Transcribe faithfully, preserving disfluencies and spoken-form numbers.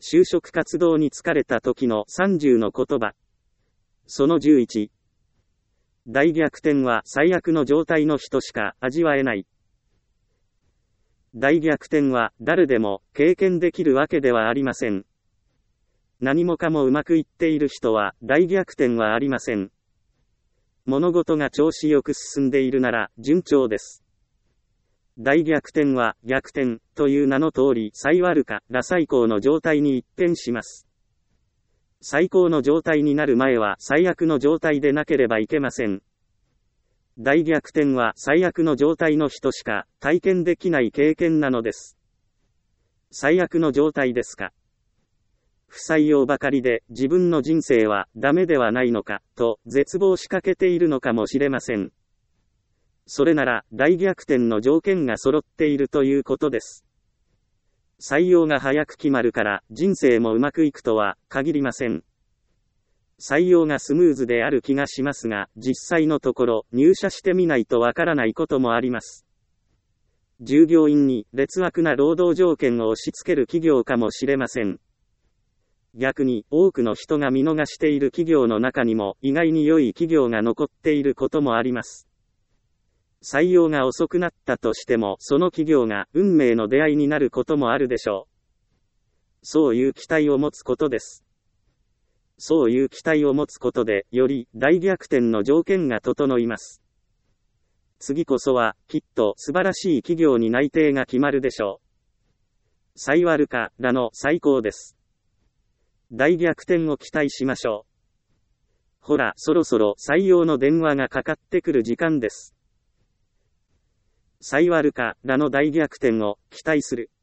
就職活動に疲れた時のさんじゅうの言葉。そのじゅういち。大逆転は最悪の状態の人しか味わえない。大逆転は誰でも経験できるわけではありません。何もかもうまくいっている人は大逆転はありません。物事が調子よく進んでいるなら順調です。大逆転は逆転という名の通り最悪から最高の状態に一変します。最高の状態になる前は最悪の状態でなければいけません。大逆転は最悪の状態の人しか体験できない経験なのです。最悪の状態ですか。不採用ばかりで自分の人生はダメではないのかと絶望しかけているのかもしれません。それなら大逆転の条件が揃っているということです。採用が早く決まるから人生もうまくいくとは限りません。採用がスムーズである気がしますが、実際のところ入社してみないとわからないこともあります。従業員に劣悪な労働条件を押し付ける企業かもしれません。逆に多くの人が見逃している企業の中にも意外に良い企業が残っていることもあります。採用が遅くなったとしてもその企業が運命の出会いになることもあるでしょう。そういう期待を持つことです。そういう期待を持つことでより大逆転の条件が整います。次こそはきっと素晴らしい企業に内定が決まるでしょう。最悪からの最高です。大逆転を期待しましょう。ほら、そろそろ採用の電話がかかってくる時間です。最悪からの大逆転を期待する。